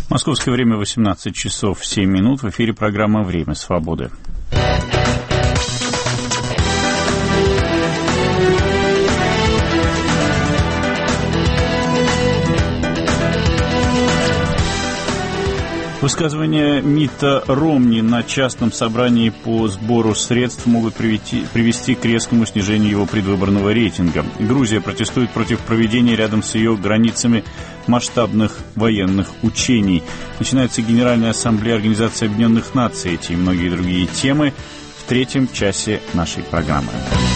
Московское время 18 часов 7 минут. В эфире программа «Время свободы». Высказывания Митта Ромни на частном собрании по сбору средств могут привести к резкому снижению его предвыборного рейтинга. Грузия протестует против проведения рядом с ее границами масштабных военных учений. Начинается Генеральная ассамблея Организации Объединенных Наций. Эти и многие другие темы в третьем часе нашей программы.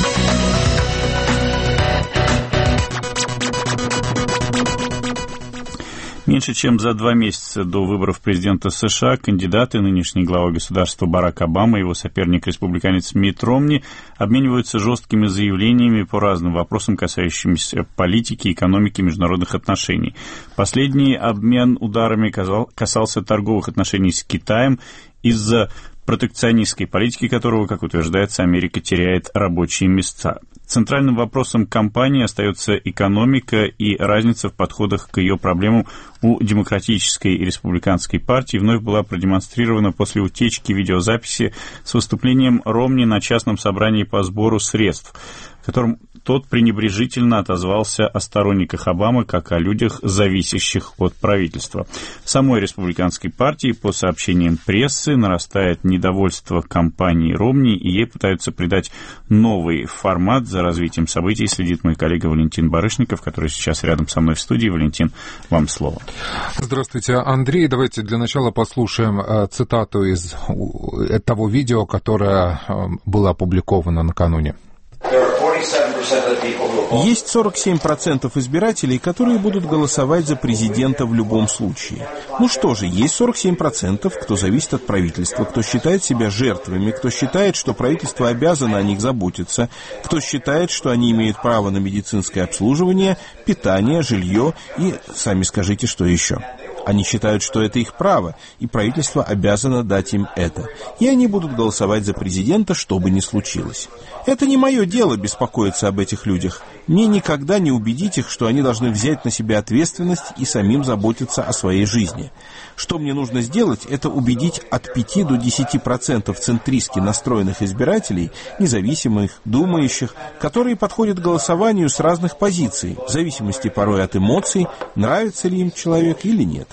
Меньше чем за 2 месяца до выборов президента США кандидаты, нынешний глава государства Барак Обама и его соперник-республиканец Митт Ромни, обмениваются жесткими заявлениями по разным вопросам, касающимся политики, экономики, международных отношений. Последний обмен ударами касался торговых отношений с Китаем, из-за протекционистской политики которого, как утверждается, Америка теряет рабочие места. Центральным вопросом кампании остается экономика и разница в подходах к ее проблемам у Демократической и Республиканской партий вновь была продемонстрирована после утечки видеозаписи с выступлением Ромни на частном собрании по сбору средств, в котором тот пренебрежительно отозвался о сторонниках Обамы как о людях, зависящих от правительства. В самой Республиканской партии, по сообщениям прессы, нарастает недовольство кампанией Ромни, и ей пытаются придать новый формат. За развитием событий следит мой коллега Валентин Барышников, который сейчас рядом со мной в студии. Валентин, вам слово. Здравствуйте, Андрей. Давайте для начала послушаем цитату из того видео, которое было опубликовано накануне. Есть 47% избирателей, которые будут голосовать за президента в любом случае. Ну что же, есть 47%, кто зависит от правительства, кто считает себя жертвами, кто считает, что правительство обязано о них заботиться, кто считает, что они имеют право на медицинское обслуживание, питание, жилье и, сами скажите, что еще. Они считают, что это их право, и правительство обязано дать им это. И они будут голосовать за президента, что бы ни случилось. Это не мое дело беспокоиться об этих людях. Мне никогда не убедить их, что они должны взять на себя ответственность и самим заботиться о своей жизни. Что мне нужно сделать, это убедить от 5 до 10% центристски настроенных избирателей, независимых, думающих, которые подходят к голосованию с разных позиций, в зависимости порой от эмоций, нравится ли им человек или нет.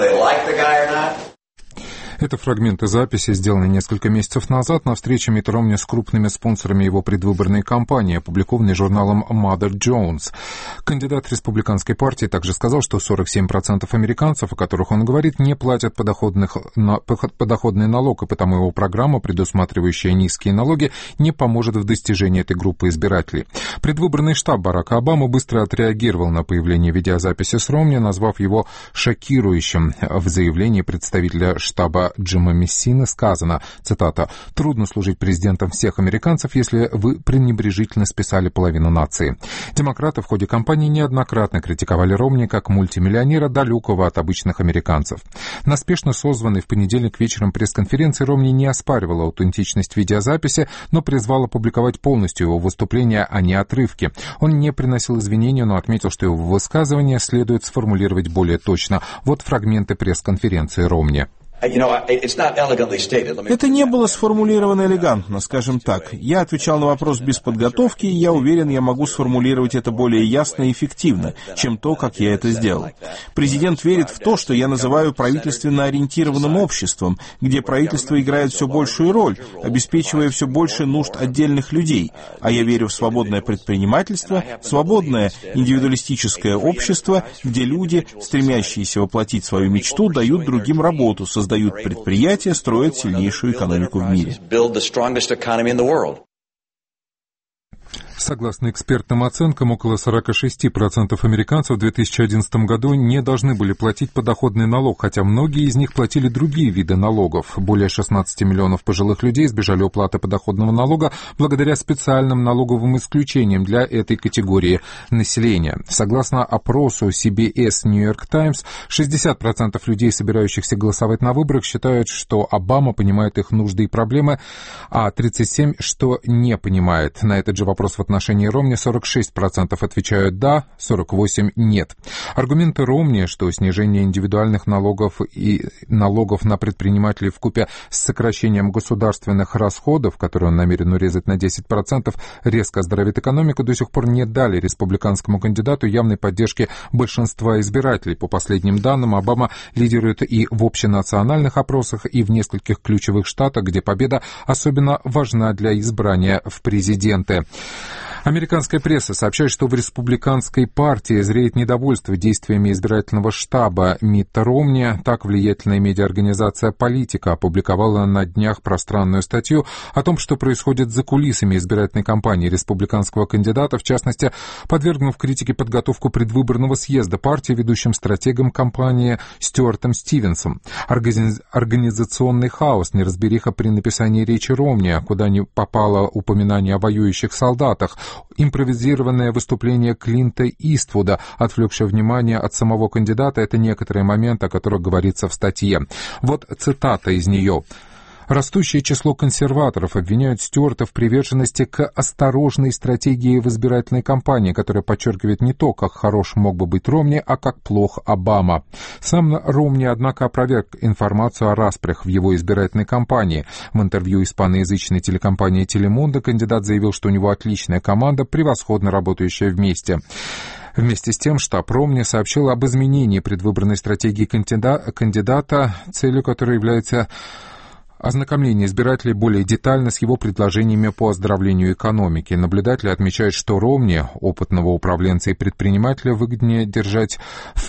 Это фрагменты записи, сделанные несколько месяцев назад на встрече Митта Ромни с крупными спонсорами его предвыборной кампании, опубликованной журналом Mother Jones. Кандидат республиканской партии также сказал, что 47% американцев, о которых он говорит, не платят подоходный налог, и потому его программа, предусматривающая низкие налоги, не поможет в достижении этой группы избирателей. Предвыборный штаб Барака Обамы быстро отреагировал на появление видеозаписи с Ромни, назвав его шокирующим. В заявлении представителя штаба Джима Мессины сказано, цитата, «Трудно служить президентом всех американцев, если вы пренебрежительно списали половину нации». Демократы в ходе кампании неоднократно критиковали Ромни как мультимиллионера, далекого от обычных американцев. На спешно созванной в понедельник вечером пресс-конференции Ромни не оспаривал аутентичность видеозаписи, но призвал опубликовать полностью его выступление, а не отрывки. Он не приносил извинения, но отметил, что его высказывание следует сформулировать более точно. Вот фрагменты пресс-конференции Ромни. Это не было сформулировано элегантно, скажем так. Я отвечал на вопрос без подготовки, и я уверен, я могу сформулировать это более ясно и эффективно, чем то, как я это сделал. Президент верит в то, что я называю правительственно ориентированным обществом, где правительство играет все большую роль, обеспечивая все больше нужд отдельных людей. А я верю в свободное предпринимательство, свободное индивидуалистическое общество, где люди, стремящиеся воплотить свою мечту, дают другим работу, создают предприятия, строят сильнейшую экономику в мире. Согласно экспертным оценкам, около 46% американцев в 2011 году не должны были платить подоходный налог, хотя многие из них платили другие виды налогов. Более 16 миллионов пожилых людей избежали уплаты подоходного налога благодаря специальным налоговым исключениям для этой категории населения. Согласно опросу CBS New York Times, 60% людей, собирающихся голосовать на выборах, считают, что Обама понимает их нужды и проблемы, а 37% что не понимает. На этот же вопрос в отношении Ромни 46% отвечают «да», 48% «нет». Аргументы Ромни, что снижение индивидуальных налогов и налогов на предпринимателей вкупе с сокращением государственных расходов, которые он намерен урезать на 10%, резко оздоровит экономику, до сих пор не дали республиканскому кандидату явной поддержки большинства избирателей. По последним данным, Обама лидирует и в общенациональных опросах, и в нескольких ключевых штатах, где победа особенно важна для избрания в президенты. Американская пресса сообщает, что в республиканской партии зреет недовольство действиями избирательного штаба Митта Ромни. Так влиятельная медиаорганизация «Политика» опубликовала на днях пространную статью о том, что происходит за кулисами избирательной кампании республиканского кандидата, в частности, подвергнув критике подготовку предвыборного съезда партии ведущим стратегом кампании Стюартом Стивенсом. Организационный хаос, неразбериха при написании речи Ромни, куда не попало упоминание о воюющих солдатах, импровизированное выступление Клинта Иствуда, отвлекшее внимание от самого кандидата, это некоторые моменты, о которых говорится в статье. Вот цитата из нее. Растущее число консерваторов обвиняют Стюарта в приверженности к осторожной стратегии в избирательной кампании, которая подчеркивает не то, как хорош мог бы быть Ромни, а как плох Обама. Сам Ромни, однако, опроверг информацию о распрях в его избирательной кампании. В интервью испаноязычной телекомпании «Телемундо» кандидат заявил, что у него отличная команда, превосходно работающая вместе. Вместе с тем штаб Ромни сообщил об изменении предвыборной стратегии кандидата, целью которой является ознакомление избирателей более детально с его предложениями по оздоровлению экономики. Наблюдатели отмечают, что Ромни, опытного управленца и предпринимателя, выгоднее держать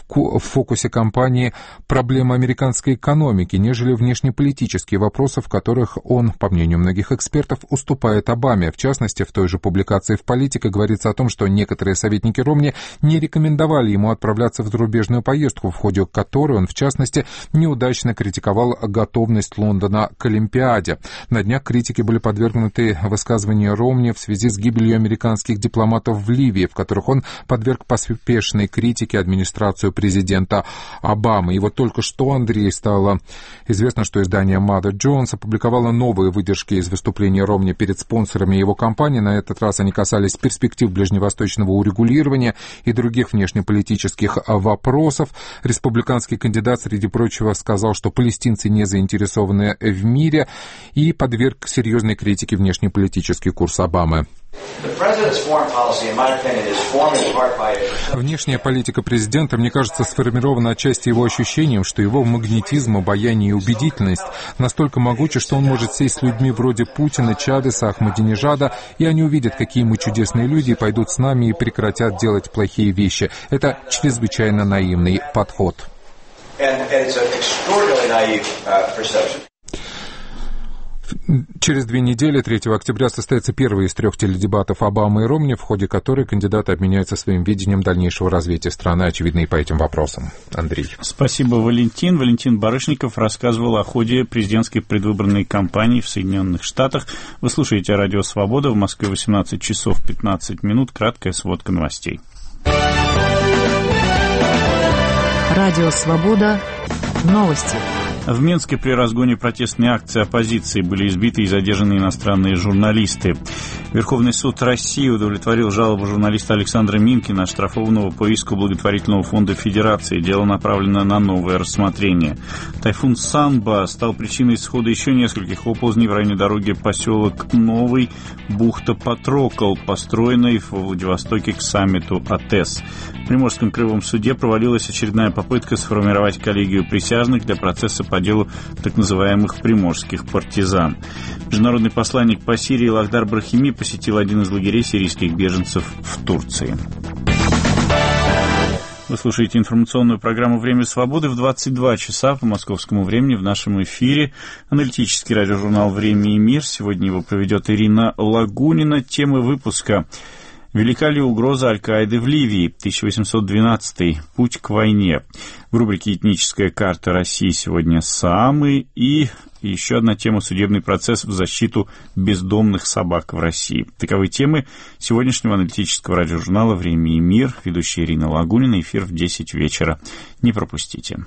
в фокусе кампании проблемы американской экономики, нежели внешнеполитические вопросы, в которых он, по мнению многих экспертов, уступает Обаме. В частности, в той же публикации в «Политике» говорится о том, что некоторые советники Ромни не рекомендовали ему отправляться в зарубежную поездку, в ходе которой он, в частности, неудачно критиковал готовность Лондона к Олимпиаде. На днях критики были подвергнуты высказыванию Ромни в связи с гибелью американских дипломатов в Ливии, в которых он подверг поспешной критике администрацию президента Обамы. И вот только что, Андрей, стало известно, что издание Mother Jones опубликовало новые выдержки из выступления Ромни перед спонсорами его кампании. На этот раз они касались перспектив ближневосточного урегулирования и других внешнеполитических вопросов. Республиканский кандидат, среди прочего, сказал, что палестинцы не заинтересованы в мире, и подверг серьезной критике внешнеполитический курс Обамы. Внешняя политика президента, мне кажется, сформирована отчасти его ощущением, что его магнетизм, обаяние и убедительность настолько могучи, что он может сесть с людьми вроде Путина, Чавеса, Ахмадинежада, и они увидят, какие мы чудесные люди, и пойдут с нами и прекратят делать плохие вещи. Это чрезвычайно наивный подход. Через 2 недели, 3 октября, состоится первый из 3 теледебатов Обамы и Ромни, в ходе которой кандидаты обменяются своим видением дальнейшего развития страны, очевидно, и по этим вопросам. Андрей. Спасибо, Валентин. Валентин Барышников рассказывал о ходе президентской предвыборной кампании в Соединенных Штатах. Вы слушаете «Радио Свобода». В Москве 18 часов 15 минут. Краткая сводка новостей. «Радио Свобода». Новости. В Минске при разгоне протестной акции оппозиции были избиты и задержаны иностранные журналисты. Верховный суд России удовлетворил жалобу журналиста Александра Минкина, оштрафованного по иску благотворительного фонда Федерации. Дело направлено на новое рассмотрение. Тайфун Санба стал причиной исхода еще нескольких оползней в районе дороги поселок Новый, бухта Патрокол, построенной в Владивостоке к саммиту АТЭС. В Приморском краевом суде провалилась очередная попытка сформировать коллегию присяжных для процесса по делу так называемых приморских партизан. Международный посланник по Сирии Лахдар Брахими посетил один из лагерей сирийских беженцев в Турции. Вы слушаете информационную программу «Время свободы» в 22 часа по московскому времени. В нашем эфире аналитический радиожурнал «Время и мир». Сегодня его проведет Ирина Лагунина. Темы выпуска: велика ли угроза Аль-Каиды в Ливии? 1812. Путь к войне. В рубрике «Этническая карта России» сегодня Саамы. И еще одна тема: судебный процесс в защиту бездомных собак в России. Таковы темы сегодняшнего аналитического радиожурнала «Время и мир». Ведущая Ирина Лагунина. Эфир в 10 вечера. Не пропустите.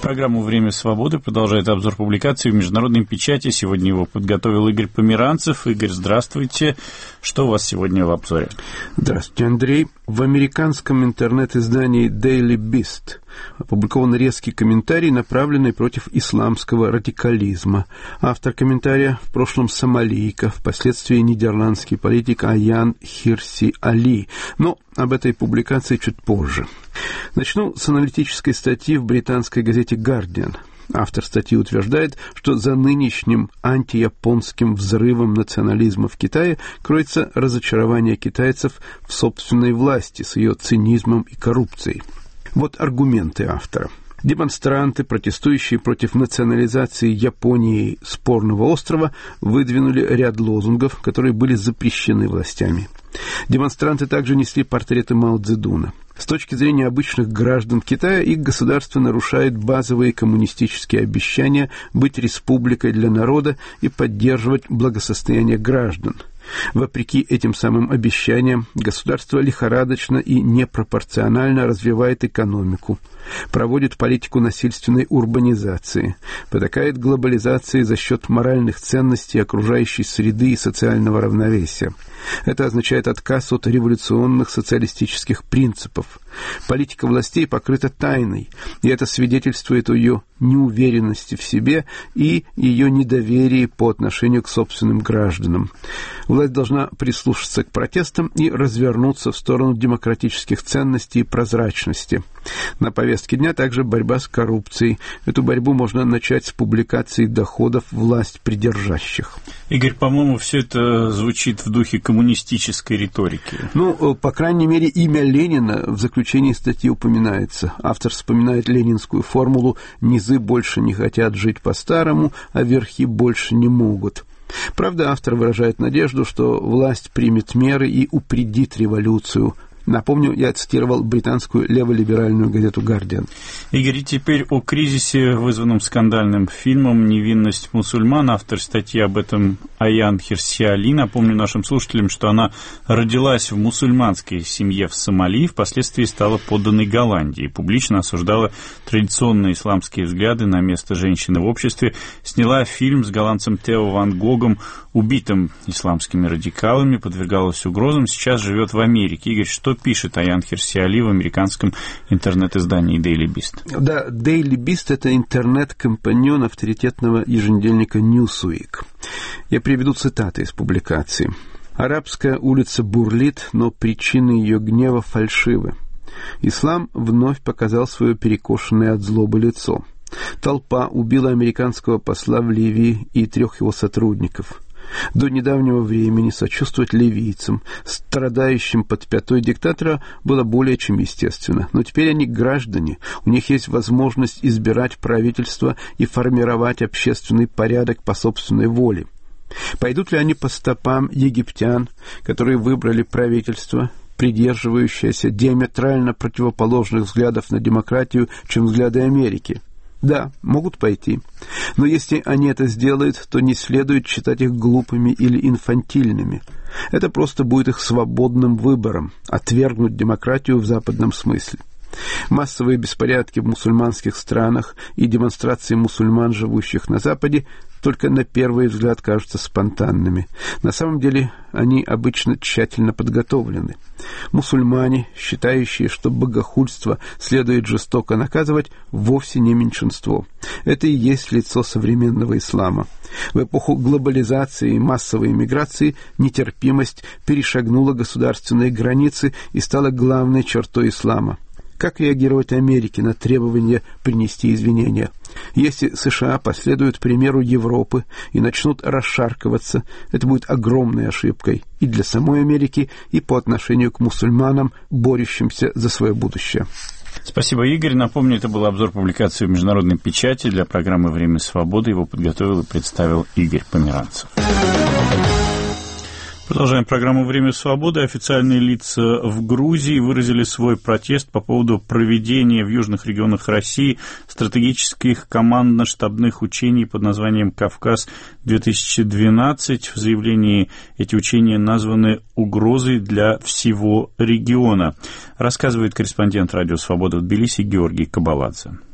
Программу «Время свободы» продолжает обзор публикаций в международной печати. Сегодня его подготовил Игорь Померанцев. Игорь, здравствуйте. Что у вас сегодня в обзоре? Здравствуйте, Андрей. В американском интернет-издании Daily Beast опубликован резкий комментарий, направленный против исламского радикализма. Автор комментария в прошлом сомалийка, впоследствии нидерландский политик Аян Хирси Али. Но об этой публикации чуть позже. Начну с аналитической статьи в британской газете «Гардиан». Автор статьи утверждает, что за нынешним антияпонским взрывом национализма в Китае кроется разочарование китайцев в собственной власти с ее цинизмом и коррупцией. Вот аргументы автора. Демонстранты, протестующие против национализации Японии спорного острова, выдвинули ряд лозунгов, которые были запрещены властями. Демонстранты также несли портреты Мао Цзэдуна. С точки зрения обычных граждан Китая, их государство нарушает базовые коммунистические обещания быть республикой для народа и поддерживать благосостояние граждан. Вопреки этим самым обещаниям, государство лихорадочно и непропорционально развивает экономику, проводит политику насильственной урбанизации, потакает глобализации за счет моральных ценностей окружающей среды и социального равновесия. Это означает отказ от революционных социалистических принципов. Политика властей покрыта тайной, и это свидетельствует о ее неуверенности в себе и ее недоверии по отношению к собственным гражданам. Власть должна прислушаться к протестам и развернуться в сторону демократических ценностей и прозрачности. На повестке дня также борьба с коррупцией. Эту борьбу можно начать с публикации доходов власть придержащих. Игорь, по-моему, все это звучит в духе коммунистической риторики. По крайней мере, имя Ленина в заключении статьи упоминается. Автор вспоминает ленинскую формулу «низы больше не хотят жить по-старому, а верхи больше не могут». Правда, автор выражает надежду, что власть примет меры и упредит революцию. Напомню, я цитировал британскую леволиберальную газету «Гардиан». Игорь, теперь о кризисе, вызванном скандальным фильмом «Невинность мусульман». Автор статьи об этом Аян Хирси Али. Напомню нашим слушателям, что она родилась в мусульманской семье в Сомали, впоследствии стала подданной Голландии, публично осуждала традиционные исламские взгляды на место женщины в обществе, сняла фильм с голландцем Тео Ван Гогом, убитым исламскими радикалами, подвергалась угрозам, сейчас живет в Америке. Игорь, что пишет Аян Хирси Али в американском интернет-издании Daily Beast? Да, Daily Beast — это интернет-компаньон авторитетного еженедельника Newsweek. Я приведу цитаты из публикации. «Арабская улица бурлит, но причины ее гнева фальшивы. Ислам вновь показал свое перекошенное от злобы лицо. Толпа убила американского посла в Ливии и 3 его сотрудников. До недавнего времени сочувствовать ливийцам, страдающим под пятой диктатора, было более чем естественно. Но теперь они граждане, у них есть возможность избирать правительство и формировать общественный порядок по собственной воле. Пойдут ли они по стопам египтян, которые выбрали правительство, придерживающееся диаметрально противоположных взглядов на демократию, чем взгляды Америки? Да, могут пойти. Но если они это сделают, то не следует считать их глупыми или инфантильными. Это просто будет их свободным выбором – отвергнуть демократию в западном смысле. Массовые беспорядки в мусульманских странах и демонстрации мусульман, живущих на Западе, только на первый взгляд кажутся спонтанными. На самом деле они обычно тщательно подготовлены. Мусульмане, считающие, что богохульство следует жестоко наказывать, вовсе не меньшинство. Это и есть лицо современного ислама. В эпоху глобализации и массовой эмиграции нетерпимость перешагнула государственные границы и стала главной чертой ислама. Как реагировать Америке на требование принести извинения? Если США последуют примеру Европы и начнут расшаркиваться, это будет огромной ошибкой и для самой Америки, и по отношению к мусульманам, борющимся за свое будущее. Спасибо, Игорь. Напомню, это был обзор публикации в международной печати для программы «Время свободы». Его подготовил и представил Игорь Померанцев. Продолжаем программу «Время свободы». Официальные лица в Грузии выразили свой протест по поводу проведения в южных регионах России стратегических командно-штабных учений под названием «Кавказ-2012». В заявлении эти учения названы угрозой для всего региона. Рассказывает корреспондент «Радио Свобода» в Тбилиси Георгий Кабаладзе.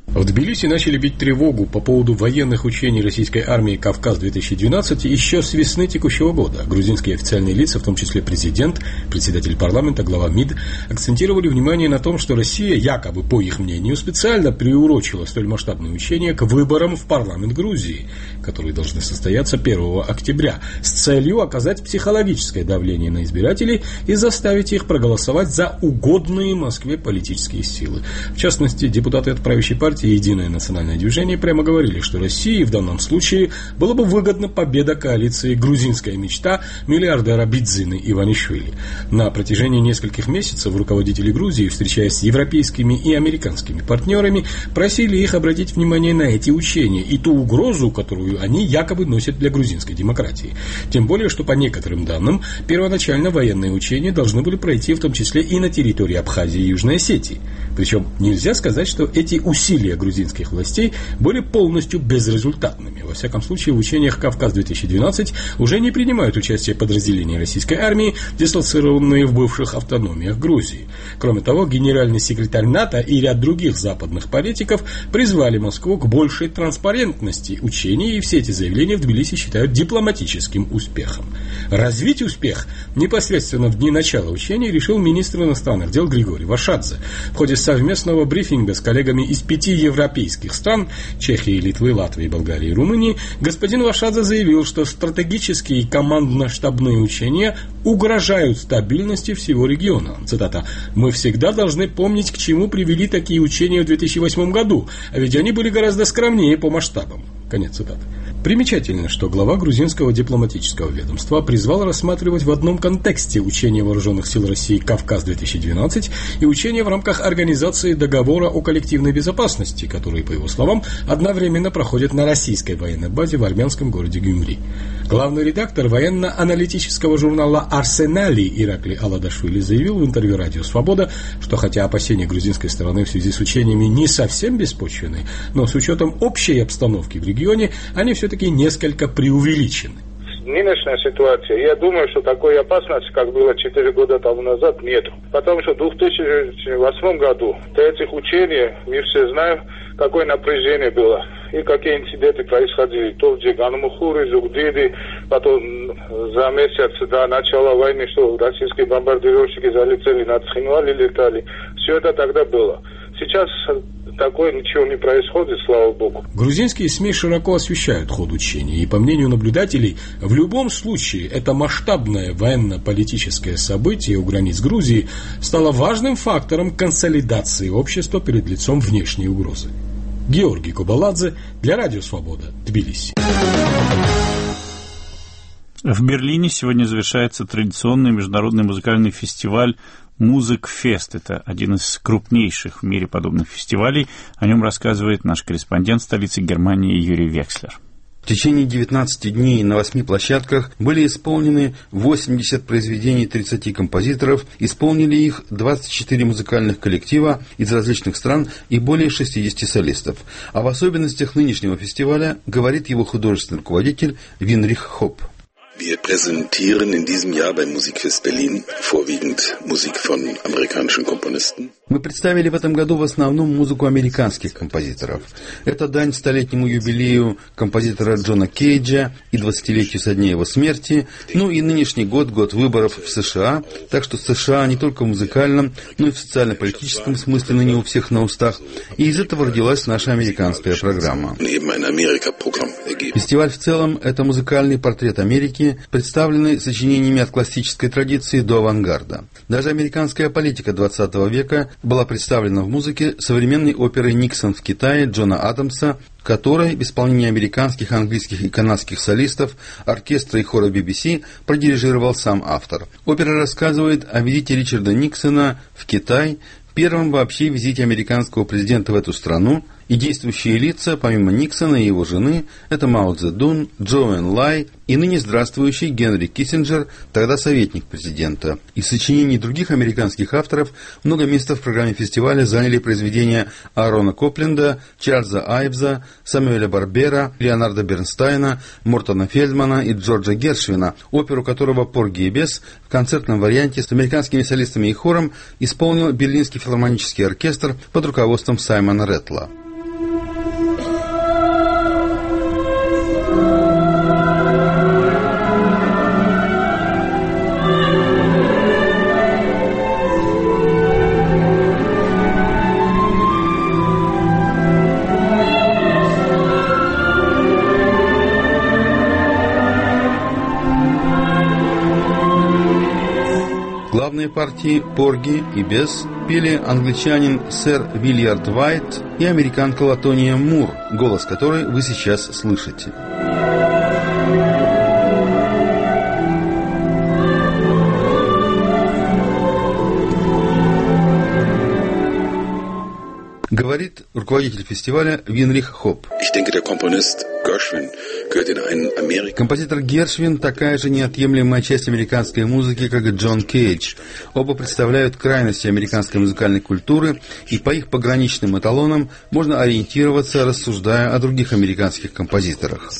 В Тбилиси начали бить тревогу по поводу военных учений российской армии «Кавказ-2012» еще с весны текущего года. Грузинские официальные лица, в том числе президент, председатель парламента, глава МИД, акцентировали внимание на том, что Россия, якобы, по их мнению, специально приурочила столь масштабные учения к выборам в парламент Грузии, которые должны состояться 1 октября, с целью оказать психологическое давление на избирателей и заставить их проголосовать за угодные Москве политические силы. В частности, депутаты от правящей партии «Единое национальное движение» прямо говорили, что России в данном случае было бы выгодна победа коалиции «Грузинская мечта» миллиардера Бидзины Иванишвили. На протяжении нескольких месяцев руководители Грузии, встречаясь с европейскими и американскими партнерами, просили их обратить внимание на эти учения и ту угрозу, которую они якобы носят для грузинской демократии. Тем более, что по некоторым данным, первоначально военные учения должны были пройти в том числе и на территории Абхазии и Южной Осетии. Причем нельзя сказать, что эти усилия грузинских властей были полностью безрезультатными. Во всяком случае, в учениях «Кавказ-2012» уже не принимают участие подразделения российской армии, дислоцированные в бывших автономиях Грузии. Кроме того, генеральный секретарь НАТО и ряд других западных политиков призвали Москву к большей транспарентности учений, и все эти заявления в Тбилиси считают дипломатическим успехом. Развить успех непосредственно в дни начала учений решил министр иностранных дел Григорий Вашадзе. В ходе совместного брифинга с коллегами из 5 европейских стран – Чехии, Литвы, Латвии, Болгарии и Румынии – господин Вашадзе заявил, что стратегические и командно-штабные учения угрожают стабильности всего региона. Цитата: «Мы всегда должны помнить, к чему привели такие учения в 2008 году, а ведь они были гораздо скромнее по масштабам». Конец цитаты. Примечательно, что глава грузинского дипломатического ведомства призвал рассматривать в одном контексте учения вооруженных сил России «Кавказ-2012» и учения в рамках Организации договора о коллективной безопасности, которые, по его словам, одновременно проходят на российской военной базе в армянском городе Гюмри. Главный редактор военно-аналитического журнала «Арсенали» Иракли Аладашвили заявил в интервью «Радио Свобода», что хотя опасения грузинской стороны в связи с учениями не совсем беспочвенны, но с учетом общей обстановки в регионе они все-таки несколько преувеличены. Нынешняя ситуация, я думаю, что такой опасности, как было 4 года тому назад, нет. Потому что в 2008 году до этих учений мы все знаем, какое напряжение было и какие инциденты происходили. То в Джиганмухуре, Зугдиди, потом за месяц до начала войны, что российские бомбардировщики залетели над Цхинвали, летали. Все это тогда было. Сейчас такое ничего не происходит, слава богу. Грузинские СМИ широко освещают ход учений, и, по мнению наблюдателей, в любом случае это масштабное военно-политическое событие у границ Грузии стало важным фактором консолидации общества перед лицом внешней угрозы. Георгий Кобаладзе для Радио Свобода, Тбилиси. В Берлине сегодня завершается традиционный международный музыкальный фестиваль «Музыкфест». Это один из крупнейших в мире подобных фестивалей. О нем рассказывает наш корреспондент столицы Германии Юрий Векслер. В течение 19 дней на 8 площадках были исполнены 80 произведений 30 композиторов, исполнили их 24 музыкальных коллектива из различных стран и более 60 солистов. Об особенностях нынешнего фестиваля говорит его художественный руководитель Винрих Хоп. Wir präsentieren in diesem Jahr beim Musikfest Berlin vorwiegend Musik von amerikanischen Komponisten. Мы представили в этом году в основном музыку американских композиторов. Это дань столетнему юбилею композитора Джона Кейджа и 20-летию со дня его смерти, ну и нынешний год, год выборов в США, так что США не только в музыкальном, но и в социально-политическом смысле ныне у всех на устах, и из этого родилась наша американская программа. Фестиваль в целом – это музыкальный портрет Америки, представленный сочинениями от классической традиции до авангарда. Даже американская политика 20 века была представлена в музыке современной оперой «Никсон в Китае» Джона Адамса, которой в исполнении американских, английских и канадских солистов, оркестра и хора BBC продирижировал сам автор. Опера рассказывает о визите Ричарда Никсона в Китай, первом вообще визите американского президента в эту страну, и действующие лица, помимо Никсона и его жены, это Мао Цзэдун, Чжоу Энлай и ныне здравствующий Генри Киссинджер, тогда советник президента. Из сочинений других американских авторов много места в программе фестиваля заняли произведения Аарона Копленда, Чарльза Айвза, Самуэля Барбера, Леонарда Бернстайна, Мортона Фельдмана и Джорджа Гершвина, оперу которого «Порги и бес» в концертном варианте с американскими солистами и хором исполнил Берлинский филармонический оркестр под руководством Саймона Реттла. Главные партии «Порги» и «Бесс» пели англичанин сэр Вильярд Уайт и американка Латония Мур, голос которой вы сейчас слышите. Говорит руководитель фестиваля Винрих Хоп. Композитор Гершвин такая же неотъемлемая часть американской музыки, как и Джон Кейдж. Оба представляют крайности американской музыкальной культуры, и по их пограничным эталонам можно ориентироваться, рассуждая о других американских композиторах.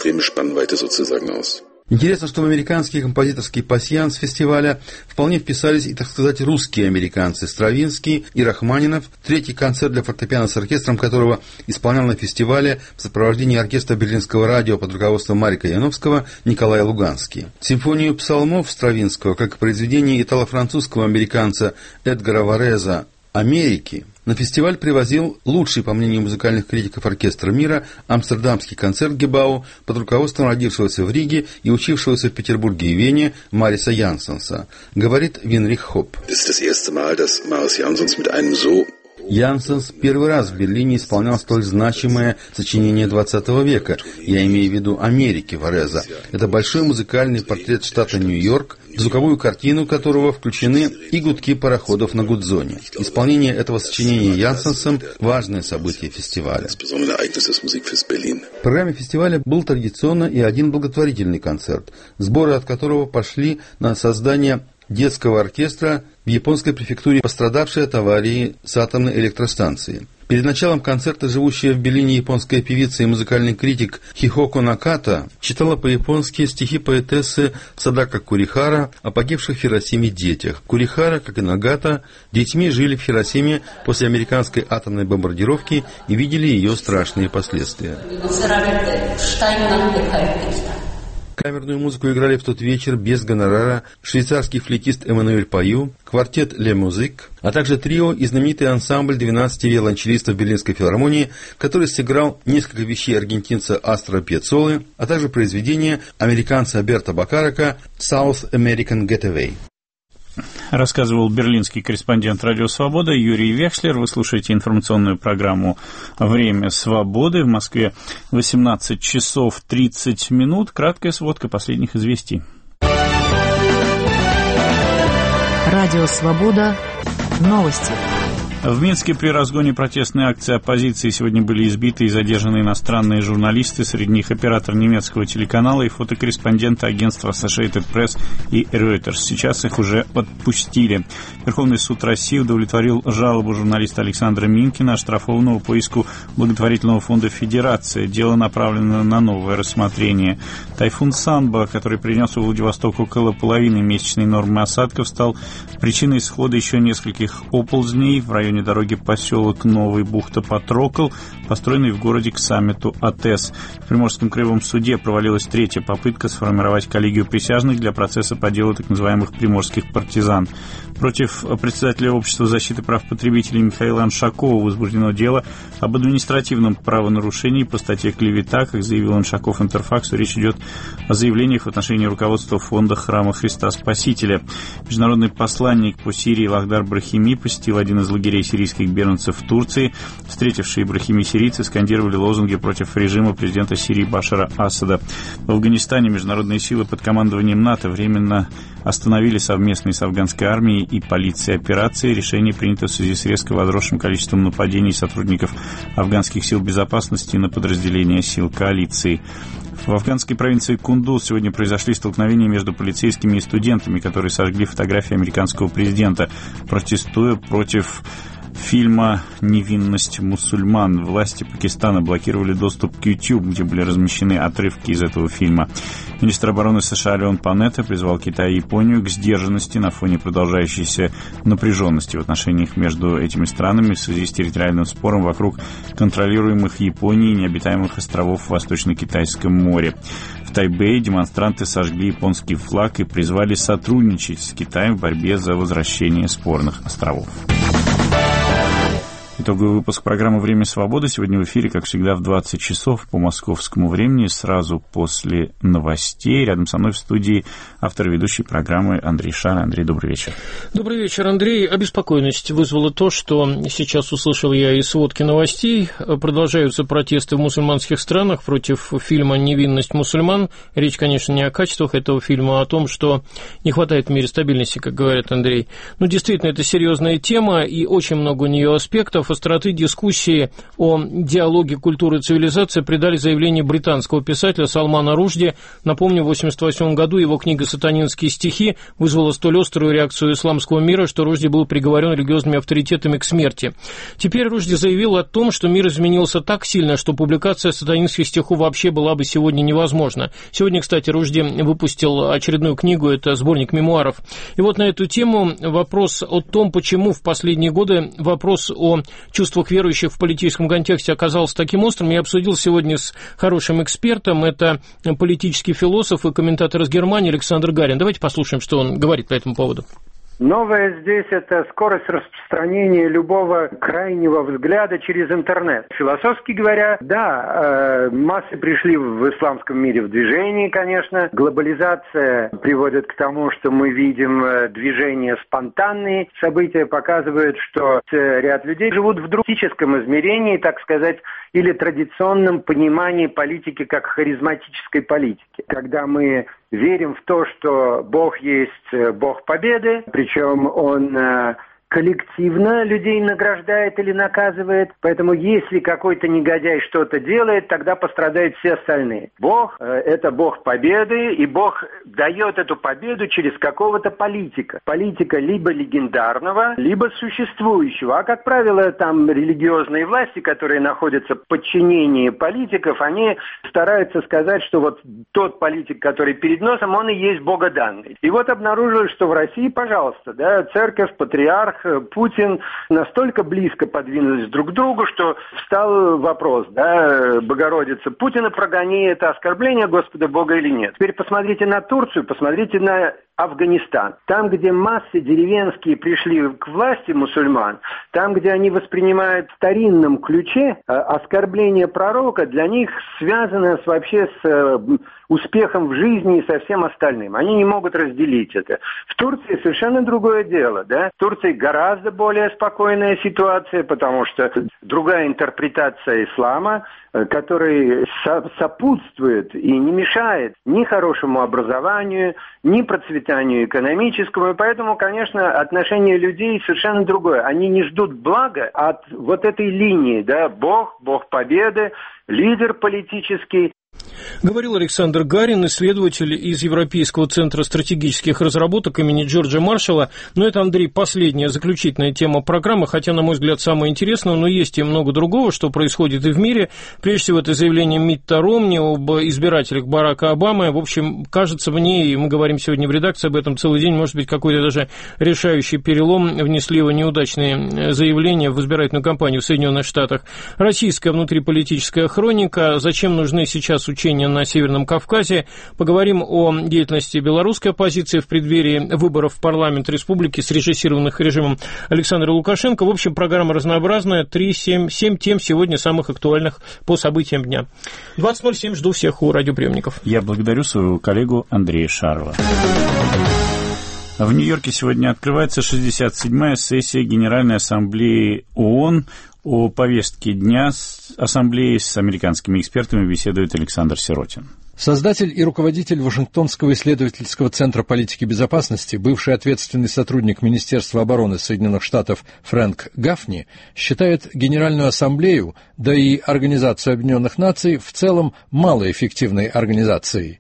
Интересно, что в американский композиторский пасьянс фестиваля вполне вписались и, так сказать, русские американцы Стравинский и Рахманинов, третий концерт для фортепиано с оркестром которого исполнял на фестивале в сопровождении оркестра Берлинского радио под руководством Марика Яновского Николай Луганский. Симфонию псалмов Стравинского, как и произведение итало-французского американца Эдгара Вареза «Америки», на фестиваль привозил лучший, по мнению музыкальных критиков, оркестр мира амстердамский концерт Гебау под руководством родившегося в Риге и учившегося в Петербурге и Вене Мариса Янсенса, говорит Винрих Хоп. Янсенс первый раз в Берлине исполнял столь значимое сочинение XX века, я имею в виду «Америки» Вареза. Это большой музыкальный портрет штата Нью-Йорк, в звуковую картину которого включены и гудки пароходов на Гудзоне. Исполнение этого сочинения Янсенсом – важное событие фестиваля. В программе фестиваля был традиционно и один благотворительный концерт, сборы от которого пошли на создание детского оркестра в японской префектуре, пострадавшей от аварии с атомной электростанции. Перед началом концерта живущая в Берлине японская певица и музыкальный критик Хихоко Наката читала по-японски стихи поэтессы Садака Курихара о погибших в Хиросиме детях. Курихара, как и Нагата, детьми жили в Хиросиме после американской атомной бомбардировки и видели ее страшные последствия. Камерную музыку играли в тот вечер без гонорара швейцарский флейтист Эммануэль Паю, квартет «Ле Музик», а также трио и знаменитый ансамбль 12 виолончелистов Берлинской филармонии, который сыграл несколько вещей аргентинца Астора Пьяццолы, а также произведение американца Берта Бакарака «South American Getaway». Рассказывал берлинский корреспондент «Радио Свобода» Юрий Векслер. Вы слушаете информационную программу «Время свободы». В Москве 18 часов 30 минут. Краткая сводка последних известий. Радио Свобода. Новости. В Минске при разгоне протестной акции оппозиции сегодня были избиты и задержаны иностранные журналисты, среди них оператор немецкого телеканала и фотокорреспондент агентства Associated Press и Reuters. Сейчас их уже отпустили. Верховный суд России удовлетворил жалобу журналиста Александра Минкина, оштрафованного по иску благотворительного фонда «Федерация». Дело направлено на новое рассмотрение. Тайфун Санба, который принес в Владивосток около половины месячной нормы осадков, стал причиной исхода еще нескольких оползней в районе дороги поселок Новый Бухта-Патрокол, построенный в городе к саммиту АТЭС. В Приморском краевом суде провалилась третья попытка сформировать коллегию присяжных для процесса по делу так называемых приморских партизан. Против председателя Общества защиты прав потребителей Михаила Аншакова возбуждено дело об административном правонарушении по статье «Клевета». Как заявил Аншаков Интерфаксу, речь идет о заявлениях в отношении руководства фонда Храма Христа Спасителя. Международный посланник по Сирии Лахдар Брахими посетил один из лагерей сирийских беженцев в Турции. Встретившие Брахими сирийцы скандировали лозунги против режима президента Сирии Башара Асада. В Афганистане международные силы под командованием НАТО временно остановили совместные с афганской армией и полицией операции. Решение принято в связи с резко возросшим количеством нападений сотрудников афганских сил безопасности на подразделения сил коалиции. В афганской провинции Кундуз сегодня произошли столкновения между полицейскими и студентами, которые сожгли фотографии американского президента, протестуя против фильма «Невинность мусульман». Власти Пакистана блокировали доступ к YouTube, где были размещены отрывки из этого фильма. Министр обороны США Леон Панетта призвал Китай и Японию к сдержанности на фоне продолжающейся напряженности в отношениях между этими странами в связи с территориальным спором вокруг контролируемых Японией необитаемых островов в Восточно-Китайском море. В Тайбэе демонстранты сожгли японский флаг и призвали сотрудничать с Китаем в борьбе за возвращение спорных островов. Итоговый выпуск программы «Время свободы» сегодня в эфире, как всегда, в 20 часов по московскому времени, сразу после новостей. Рядом со мной в студии автор и ведущий программы Андрей Шар. Андрей, добрый вечер. Добрый вечер, Андрей. Обеспокоенность вызвало то, что сейчас услышал я из сводки новостей. Продолжаются протесты в мусульманских странах против фильма «Невинность мусульман». Речь, конечно, не о качествах этого фильма, а о том, что не хватает в мире стабильности, как говорит Андрей. Ну, действительно, это серьезная тема, и очень много у нее аспектов. Остроты дискуссии о диалоге культуры и цивилизации придали заявление британского писателя Салмана Рушди. Напомню, в 1988 году его книга «Сатанинские стихи» вызвала столь острую реакцию исламского мира, что Рушди был приговорен религиозными авторитетами к смерти. Теперь Рушди заявил о том, что мир изменился так сильно, что публикация сатанинских стихов вообще была бы сегодня невозможна. Сегодня, кстати, Рушди выпустил очередную книгу, это сборник мемуаров. И вот на эту тему вопрос о том, почему в последние годы вопрос о чувствах верующих в политическом контексте оказался таким острым, я обсудил сегодня с хорошим экспертом. Это политический философ и комментатор из Германии Александр Гарин. Давайте послушаем, что он говорит по этому поводу. Новое здесь – это скорость распространения любого крайнего взгляда через интернет. Философски говоря, да, массы пришли в исламском мире в движение, конечно. Глобализация приводит к тому, что мы видим движения спонтанные. События показывают, что ряд людей живут в друидическом измерении, так сказать, или традиционном понимании политики как харизматической политики. Когда мы верим в то, что Бог есть Бог победы, причем Он коллективно людей награждает или наказывает. Поэтому если какой-то негодяй что-то делает, тогда пострадают все остальные. Бог – это Бог победы, и Бог дает эту победу через какого-то политика. Политика либо легендарного, либо существующего. А, как правило, там религиозные власти, которые находятся в подчинении политиков, они стараются сказать, что вот тот политик, который перед носом, он и есть богоданный. И вот обнаружилось, что в России, пожалуйста, да, церковь, патриарх, Путин настолько близко подвинулись друг к другу, что встал вопрос, да, Богородица Путина, прогони это оскорбление Господа Бога или нет. Теперь посмотрите на Турцию, посмотрите на Афганистан. Там, где массы деревенские пришли к власти мусульман, там, где они воспринимают в старинном ключе оскорбление пророка, для них связано вообще с успехом в жизни и со всем остальным. Они не могут разделить это. В Турции совершенно другое дело, да. В Турции гораздо более спокойная ситуация, потому что другая интерпретация ислама, который сопутствует и не мешает ни хорошему образованию, ни процветанию экономическому. И поэтому, конечно, отношение людей совершенно другое. Они не ждут блага от вот этой линии, да, Бог победы, лидер политический. Говорил Александр Гарин, исследователь из Европейского центра стратегических разработок имени Джорджа Маршалла. Но это, Андрей, последняя, заключительная тема программы, хотя, на мой взгляд, самая интересная, но есть и много другого, что происходит и в мире. Прежде всего, это заявление Митта Ромни об избирателях Барака Обамы. В общем, кажется мне, и мы говорим сегодня в редакции об этом целый день, может быть, какой-то даже решающий перелом внесли его неудачные заявления в избирательную кампанию в Соединенных Штатах. Российская внутриполитическая хроника. Зачем нужны сейчас учения на Северном Кавказе? Поговорим о деятельности белорусской оппозиции в преддверии выборов в парламент республики, срежиссированных режимом Александра Лукашенко. В общем, программа разнообразная. 7 тем сегодня самых актуальных по событиям дня. 20:07. Жду всех у радиоприемников. Я благодарю своего коллегу Андрея Шарова. В Нью-Йорке сегодня открывается 67-я сессия Генеральной Ассамблеи ООН. О повестке дня ассамблеи с американскими экспертами беседует Александр Сиротин. Создатель и руководитель Вашингтонского исследовательского центра политики безопасности, бывший ответственный сотрудник Министерства обороны Соединенных Штатов Фрэнк Гафни, считает Генеральную Ассамблею, да и Организацию Объединенных Наций в целом малоэффективной организацией.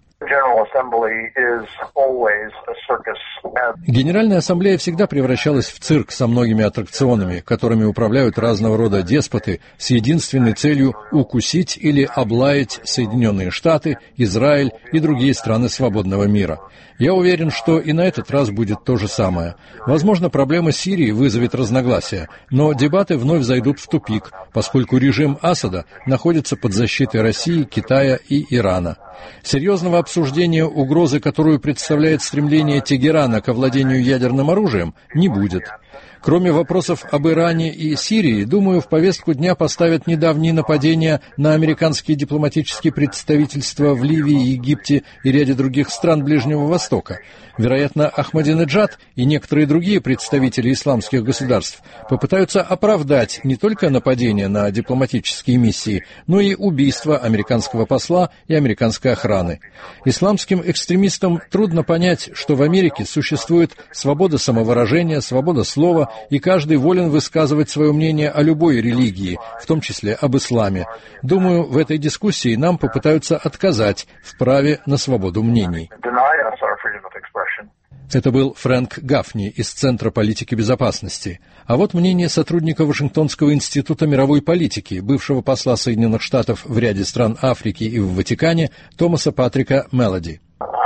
Генеральная Ассамблея всегда превращалась в цирк со многими аттракционами, которыми управляют разного рода деспоты с единственной целью укусить или облаять Соединенные Штаты, Израиль и другие страны свободного мира. Я уверен, что и на этот раз будет то же самое. Возможно, проблема Сирии вызовет разногласия, но дебаты вновь зайдут в тупик, поскольку режим Асада находится под защитой России, Китая и Ирана. Серьезного обсуждения угрозы, которую представляет стремление Тегерана к овладению ядерным оружием, не будет. Кроме вопросов об Иране и Сирии, думаю, в повестку дня поставят недавние нападения на американские дипломатические представительства в Ливии, Египте и ряде других стран Ближнего Востока. Вероятно, Ахмадинеджад и некоторые другие представители исламских государств попытаются оправдать не только нападения на дипломатические миссии, но и убийство американского посла и американской охраны. Исламским экстремистам трудно понять, что в Америке существует свобода самовыражения, свобода слова, и каждый волен высказывать свое мнение о любой религии, в том числе об исламе. Думаю, в этой дискуссии нам попытаются отказать в праве на свободу мнений. Это был Фрэнк Гафни из Центра политики безопасности. А вот мнение сотрудника Вашингтонского института мировой политики, бывшего посла Соединенных Штатов в ряде стран Африки и в Ватикане, Томаса Патрика Мелоди.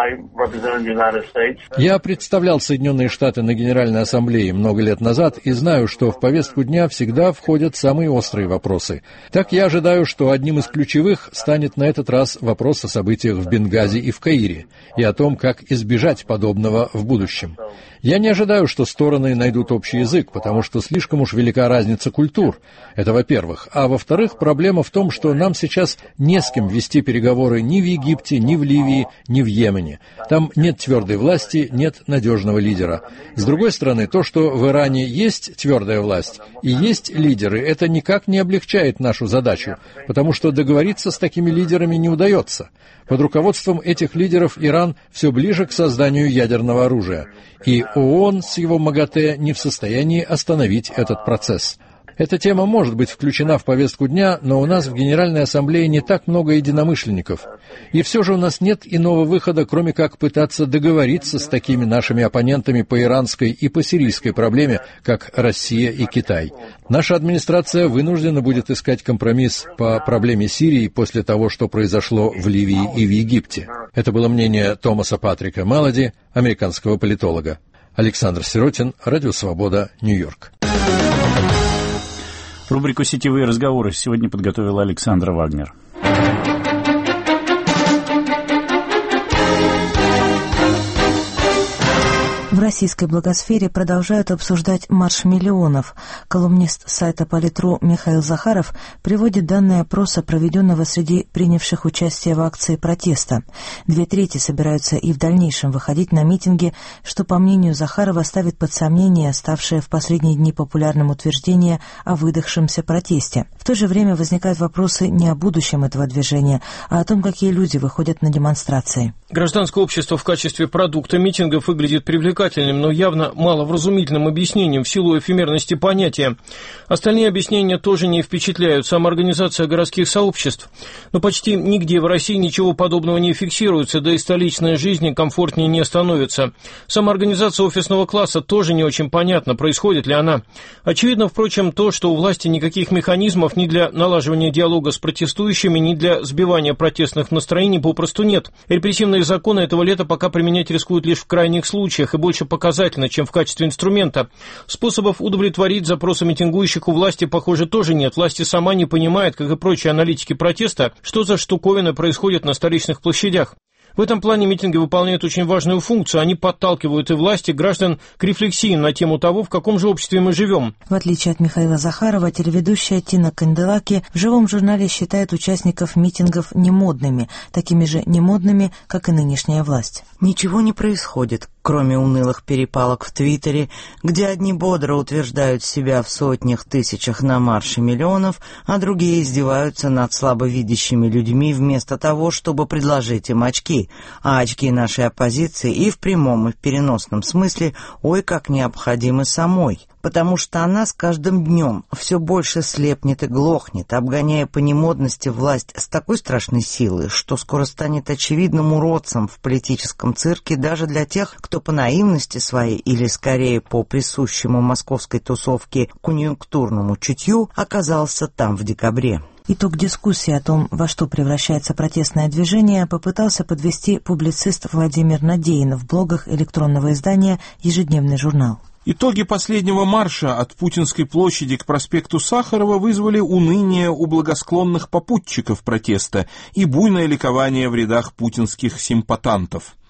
Я представлял Соединенные Штаты на Генеральной Ассамблее много лет назад и знаю, что в повестку дня всегда входят самые острые вопросы. Так я ожидаю, что одним из ключевых станет на этот раз вопрос о событиях в Бенгази и в Каире и о том, как избежать подобного в будущем. Я не ожидаю, что стороны найдут общий язык, потому что слишком уж велика разница культур. Это во-первых. А во-вторых, проблема в том, что нам сейчас не с кем вести переговоры ни в Египте, ни в Ливии, ни в Йемене. Там нет твердой власти, нет надежного лидера. С другой стороны, то, что в Иране есть твердая власть и есть лидеры, это никак не облегчает нашу задачу, потому что договориться с такими лидерами не удается. Под руководством этих лидеров Иран все ближе к созданию ядерного оружия, и ООН с его МАГАТЭ не в состоянии остановить этот процесс. Эта тема может быть включена в повестку дня, но у нас в Генеральной Ассамблее не так много единомышленников. И все же у нас нет иного выхода, кроме как пытаться договориться с такими нашими оппонентами по иранской и по сирийской проблеме, как Россия и Китай. Наша администрация вынуждена будет искать компромисс по проблеме Сирии после того, что произошло в Ливии и в Египте. Это было мнение Томаса Патрика Мелоди, американского политолога. Александр Сиротин, Радио Свобода, Нью-Йорк. Рубрику «Сетевые разговоры» сегодня подготовила Александра Вагнер. В российской блогосфере продолжают обсуждать марш миллионов. Колумнист сайта Политру Михаил Захаров приводит данные опроса, проведенного среди принявших участие в акции протеста. 2/3 собираются и в дальнейшем выходить на митинги, что, по мнению Захарова, ставит под сомнение ставшее в последние дни популярным утверждение о выдохшемся протесте. В то же время возникают вопросы не о будущем этого движения, а о том, какие люди выходят на демонстрации. Гражданское общество в качестве продукта митингов выглядит привлекательным, но явно маловразумительным объяснением в силу эфемерности понятия. Остальные объяснения тоже не впечатляют. Самоорганизация городских сообществ. Но почти нигде в России ничего подобного не фиксируется, да и столичная жизнь комфортнее не становится. Самоорганизация офисного класса тоже не очень понятна, происходит ли она. Очевидно, впрочем, то, что у власти никаких механизмов ни для налаживания диалога с протестующими, ни для сбивания протестных настроений попросту нет. Репрессивные законы этого лета пока применять рискуют лишь в крайних случаях и больше показательно, чем в качестве инструмента. Способов удовлетворить запросы митингующих у власти, похоже, тоже нет. Власти сама не понимает, как и прочие аналитики протеста, что за штуковины происходит на столичных площадях. В этом плане митинги выполняют очень важную функцию. Они подталкивают и власти, и граждан к рефлексии на тему того, в каком же обществе мы живем. В отличие от Михаила Захарова, телеведущая Тина Канделаки в живом журнале считает участников митингов немодными, такими же немодными, как и нынешняя власть. Ничего не происходит, кроме унылых перепалок в Твиттере, где одни бодро утверждают себя в сотнях тысячах на марше миллионов, а другие издеваются над слабовидящими людьми вместо того, чтобы предложить им очки. А очки нашей оппозиции и в прямом, и в переносном смысле ой как необходимы самой, потому что она с каждым днем все больше слепнет и глохнет, обгоняя по немодности власть с такой страшной силой, что скоро станет очевидным уродцем в политическом цирке даже для тех, кто по наивности своей или скорее по присущему московской тусовке конъюнктурному чутью оказался там в декабре. Итог дискуссии о том, во что превращается протестное движение, попытался подвести публицист Владимир Надеин в блогах электронного издания «Ежедневный журнал». Итоги последнего марша от Путинской площади к проспекту Сахарова вызвали уныние у благосклонных попутчиков протеста и буйное ликование в рядах путинских симпатантов.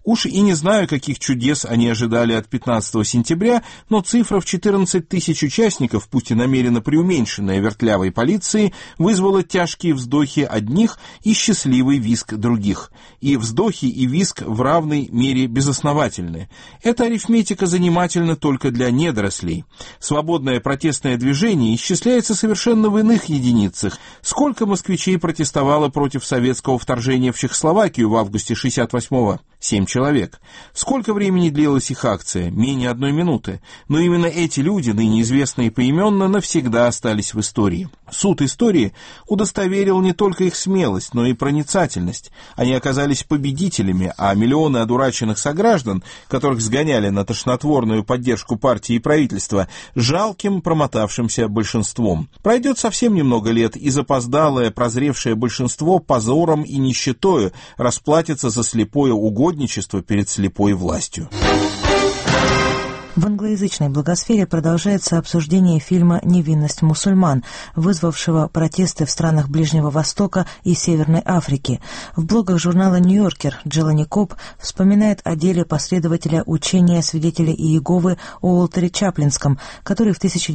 Уж и не знаю, каких чудес они ожидали от 15 сентября, но цифра в 14 тысяч участников, пусть и намеренно преуменьшенная вертлявой полицией, вызвала тяжкие вздохи одних и счастливый визг других. И вздохи, и визг в равной мере безосновательны. Эта арифметика занимательна только для недорослей. Свободное протестное движение исчисляется совершенно в иных единицах. Сколько москвичей протестовало против советского вторжения в Чехословакию в августе 68-го? 7 человек. Сколько времени длилась их акция? Менее 1 минуты. Но именно эти люди, ныне известные поименно, навсегда остались в истории. Суд истории удостоверил не только их смелость, но и проницательность. Они оказались победителями, а миллионы одураченных сограждан, которых сгоняли на тошнотворную поддержку партии и правительства, жалким промотавшимся большинством. Пройдет совсем немного лет, и запоздалое, прозревшее большинство позором и нищетою расплатится за слепое угодничество перед слепой властью. В англоязычной блогосфере продолжается обсуждение фильма «Невинность мусульман», вызвавшего протесты в странах Ближнего Востока и Северной Африки. В блогах журнала «Нью-Йоркер» Джелани Коб вспоминает о деле последователя учения свидетелей Иеговы Уолтере Чаплинском, который в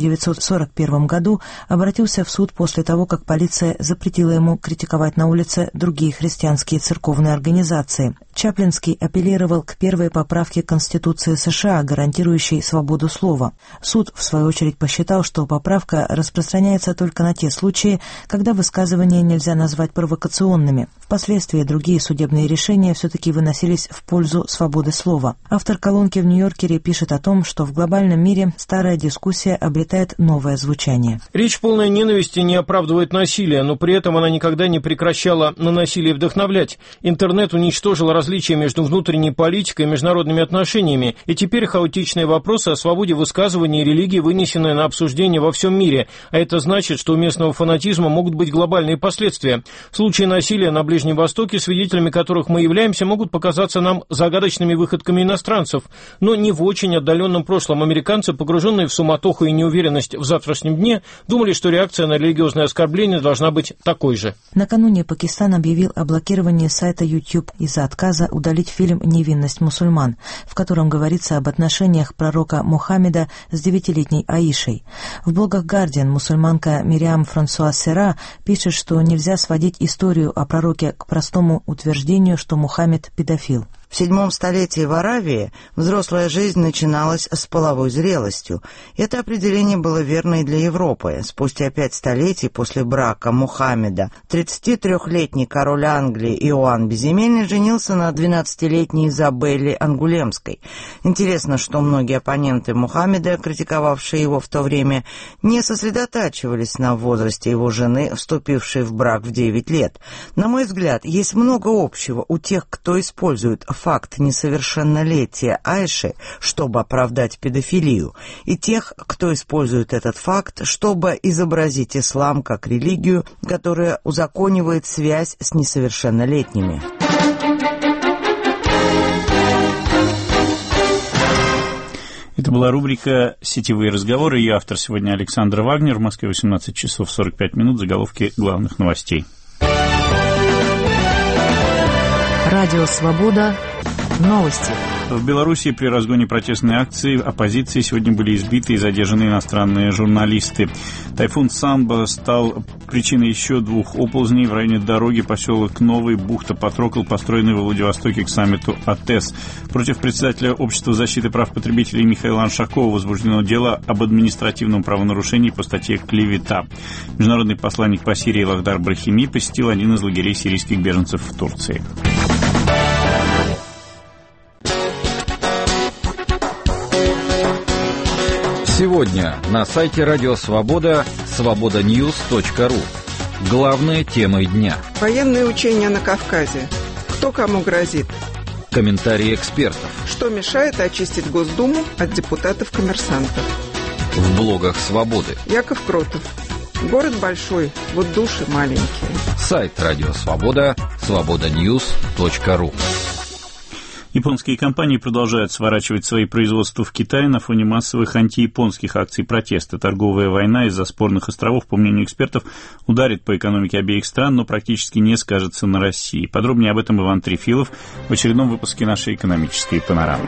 1941 году обратился в суд после того, как полиция запретила ему критиковать на улице другие христианские церковные организации. Чаплинский апеллировал к первой поправке Конституции США, гарантирующей свободу слова. Суд, в свою очередь, посчитал, что поправка распространяется только на те случаи, когда высказывания нельзя назвать провокационными. Впоследствии другие судебные решения все-таки выносились в пользу свободы слова. Автор колонки в «Нью-Йоркере» пишет о том, что в глобальном мире старая дискуссия обретает новое звучание. Речь, полная ненависти, не оправдывает насилие, но при этом она никогда не прекращала на насилие вдохновлять. Интернет уничтожил различия между внутренней политикой и международными отношениями, и теперь хаотичные вопросы о свободе высказывания и религии вынесены на обсуждение во всем мире, а это значит, что у местного фанатизма могут быть глобальные последствия. В случае насилия на Ближнем Востоке, свидетелями которых мы являемся, могут показаться нам загадочными выходками иностранцев, но не в очень отдаленном прошлом американцы, погруженные в суматоху и неуверенность в завтрашнем дне, думали, что реакция на религиозное оскорбление должна быть такой же. Накануне Пакистан объявил о блокировании сайта YouTube из-за отказа удалить фильм «Невинность мусульман», в котором говорится об отношениях пророка Мухаммеда с 9-летней Аишей. В блогах «Гардиан» мусульманка Мириам Франсуаз Сера пишет, что нельзя сводить историю о пророке к простому утверждению, что Мухаммед педофил. В 7 столетии в Аравии взрослая жизнь начиналась с половой зрелостью. Это определение было верно и для Европы. Спустя 5 столетий после брака Мухаммеда 33-летний король Англии Иоанн Безземельный женился на 12-летней Изабелле Ангулемской. Интересно, что многие оппоненты Мухаммеда, критиковавшие его в то время, не сосредотачивались на возрасте его жены, вступившей в брак в 9 лет. На мой взгляд, есть много общего у тех, кто использует факт несовершеннолетия Айши, чтобы оправдать педофилию, и тех, кто использует этот факт, чтобы изобразить ислам как религию, которая узаконивает связь с несовершеннолетними. Это была рубрика «Сетевые разговоры». Ее автор сегодня Александр Вагнер. В Москве 18 часов 45 минут. Заголовки главных новостей. Радио «Свобода». Новости. В Беларуси при разгоне протестной акции оппозиции сегодня были избиты и задержаны иностранные журналисты. Тайфун Самба стал причиной еще 2 оползней в районе дороги поселок Новый, бухта Патрокл, построенный во Владивостоке к саммиту АТЭС. Против председателя Общества защиты прав потребителей Михаила Аншакова возбуждено дело об административном правонарушении по статье «Клевета». Международный посланник по Сирии Лахдар Брахими посетил один из лагерей сирийских беженцев в Турции. Сегодня на сайте Радио Свобода свободаньюз.ру. Главные темы дня. Военные учения на Кавказе. Кто кому грозит? Комментарии экспертов. Что мешает очистить Госдуму от депутатов-коммерсантов? В блогах Свободы. Яков Кротов. Город большой, вот души маленькие. Сайт Радио Свобода свободаньюз.ру. Японские компании продолжают сворачивать свои производства в Китае на фоне массовых антияпонских акций протеста. Торговая война из-за спорных островов, по мнению экспертов, ударит по экономике обеих стран, но практически не скажется на России. Подробнее об этом Иван Трефилов в очередном выпуске нашей экономической панорамы.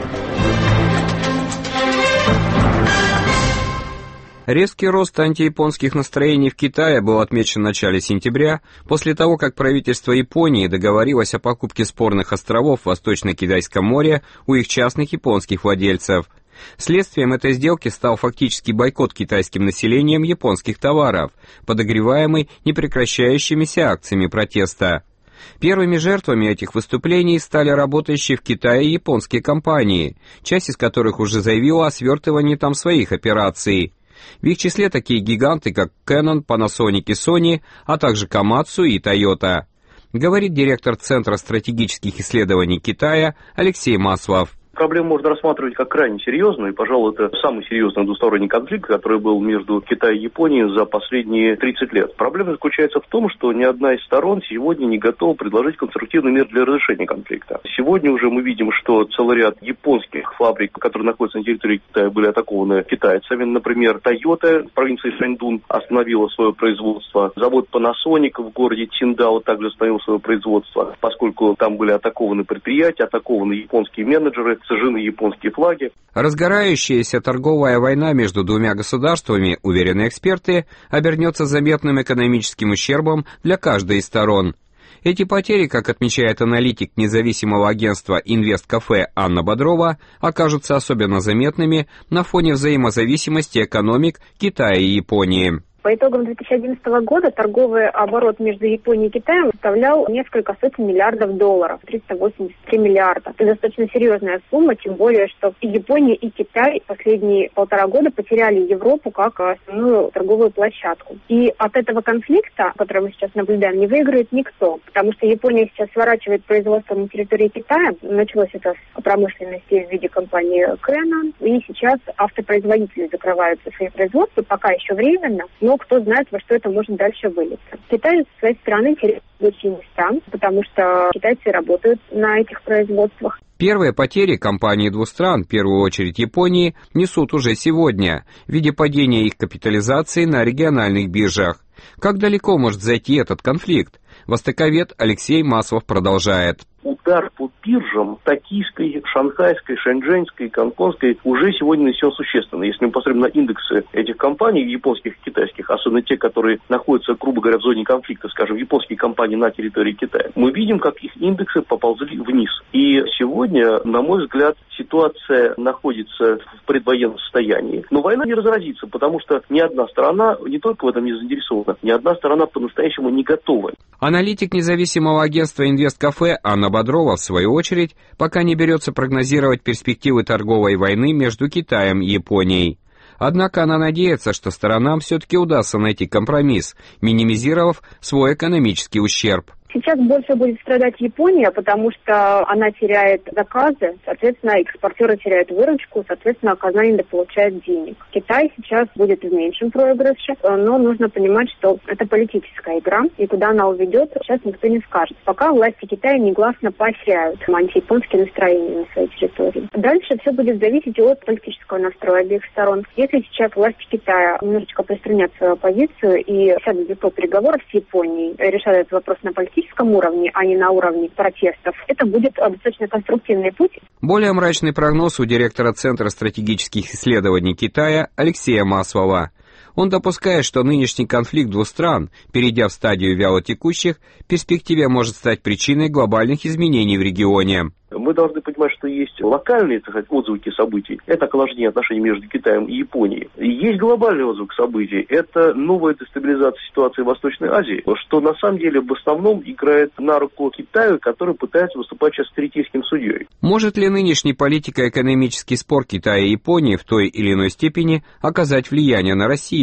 Резкий рост антияпонских настроений в Китае был отмечен в начале сентября, после того, как правительство Японии договорилось о покупке спорных островов в Восточно-Китайском море у их частных японских владельцев. Следствием этой сделки стал фактический бойкот китайским населением японских товаров, подогреваемый непрекращающимися акциями протеста. Первыми жертвами этих выступлений стали работающие в Китае японские компании, часть из которых уже заявила о свертывании там своих операций. В их числе такие гиганты, как Canon, Panasonic и Sony, а также Komatsu и Toyota, говорит директор Центра стратегических исследований Китая Алексей Маслов. Проблему можно рассматривать как крайне серьезную, и, пожалуй, это самый серьезный двусторонний конфликт, который был между Китаем и Японией за последние 30 лет. Проблема заключается в том, что ни одна из сторон сегодня не готова предложить конструктивный мер для разрешения конфликта. Сегодня уже мы видим, что целый ряд японских фабрик, которые находятся на территории Китая, были атакованы китайцами. Например, Toyota в провинции Шаньдун остановила свое производство. Завод Panasonic в городе Циндао также остановил свое производство, поскольку там были атакованы предприятия, атакованы японские менеджеры, сожжены японские флаги. Разгорающаяся торговая война между двумя государствами, уверены эксперты, обернется заметным экономическим ущербом для каждой из сторон. Эти потери, как отмечает аналитик независимого агентства «Инвесткафе» Анна Бодрова, окажутся особенно заметными на фоне взаимозависимости экономик Китая и Японии. По итогам 2011 года торговый оборот между Японией и Китаем составлял несколько сотен миллиардов долларов, 383 миллиарда. Это достаточно серьезная сумма, тем более, что и Япония, и Китай последние 1,5 года потеряли Европу как основную торговую площадку. И от этого конфликта, который мы сейчас наблюдаем, не выиграет никто, потому что Япония сейчас сворачивает производство на территории Китая. Началось это с промышленности в виде компании Canon, и сейчас автопроизводители закрывают свои производства, пока еще временно, но кто знает, во что это может дальше вылиться. Китай, с своей стороны, теряет рабочие места, потому что китайцы работают на этих производствах. Первые потери компании двух стран, в первую очередь Японии, несут уже сегодня, в виде падения их капитализации на региональных биржах. Как далеко может зайти этот конфликт? Востоковед Алексей Маслов продолжает. Удар по биржам токийской, шанхайской, шэньчжэньской, гонконгской уже сегодня нанесен существенно. Если мы посмотрим на индексы этих компаний, японских и китайских, особенно те, которые находятся, грубо говоря, в зоне конфликта, скажем, японские компании на территории Китая, мы видим, как их индексы поползли вниз. И сегодня, на мой взгляд, ситуация находится в предвоенном состоянии. Но война не разразится, потому что ни одна сторона не только в этом не заинтересована, ни одна сторона по-настоящему не готова. Аналитик независимого агентства «Инвесткафе» Анна Бодрова, в свою очередь, пока не берется прогнозировать перспективы торговой войны между Китаем и Японией. Однако она надеется, что сторонам все-таки удастся найти компромисс, минимизировав свой экономический ущерб. Сейчас больше будет страдать Япония, потому что она теряет заказы, соответственно, экспортеры теряют выручку, соответственно, казна недополучает денег. Китай сейчас будет в меньшем проигрыше, но нужно понимать, что это политическая игра, и куда она уведет, сейчас никто не скажет. Пока власти Китая негласно поощряют антияпонские настроения на своей территории. Дальше все будет зависеть от политического настроя обеих сторон. Если сейчас власти Китая немножечко приструнят свою позицию и сядут за стол переговоров с Японией, решают этот вопрос на политическом уровне, а не на уровне протестов, это будет достаточно конструктивный путь. Более мрачный прогноз у директора Центра стратегических исследований Китая Алексея Маслова. Он допускает, что нынешний конфликт двух стран, перейдя в стадию вялотекущих, в перспективе может стать причиной глобальных изменений в регионе. Мы должны понимать, что есть локальные, так сказать, отзвуки событий. Это охлаждение отношений между Китаем и Японией. И есть глобальный отзвук событий. Это новая дестабилизация ситуации в Восточной Азии, что на самом деле в основном играет на руку Китаю, который пытается выступать сейчас третейским судьей. Может ли нынешний политико-экономический спор Китая и Японии в той или иной степени оказать влияние на Россию?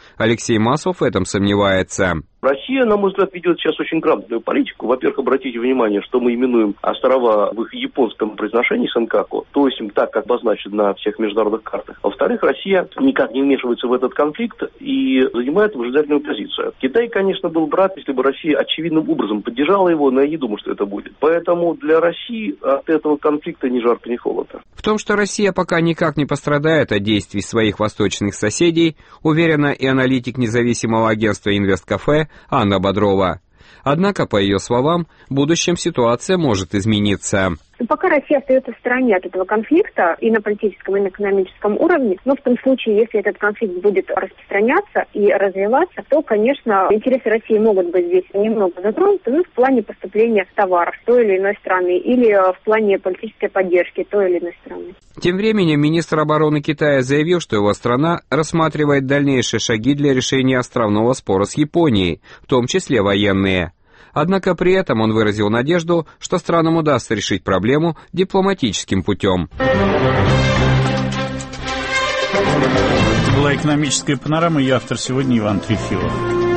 Алексей Маслов в этом сомневается. Россия, на мой взгляд, ведет сейчас очень грамотную политику. Во-первых, обратите внимание, что мы именуем острова в их японском произношении Сенкаку, то есть так, как обозначено на всех международных картах. Во-вторых, Россия никак не вмешивается в этот конфликт и занимает выжидательную позицию. Китай, конечно, был бы рад, если бы Россия очевидным образом поддержала его, но я не думаю, что это будет. Поэтому для России от этого конфликта ни жарко, ни холодно. В том, что Россия пока никак не пострадает от действий своих восточных соседей, уверена и аналитик независимого агентства «Инвесткафе» Анна Бодрова. Однако, по ее словам, в будущем ситуация может измениться. Пока Россия остается в стороне от этого конфликта и на политическом, и на экономическом уровне, но в том случае, если этот конфликт будет распространяться и развиваться, то, конечно, интересы России могут быть здесь немного затронуты, в плане поступления товаров той или иной страны или в плане политической поддержки той или иной страны. Тем временем министр обороны Китая заявил, что его страна рассматривает дальнейшие шаги для решения островного спора с Японией, в том числе военные. Однако при этом он выразил надежду, что странам удастся решить проблему дипломатическим путем. Это была экономическая панорама, ее автор сегодня Иван Трефилов.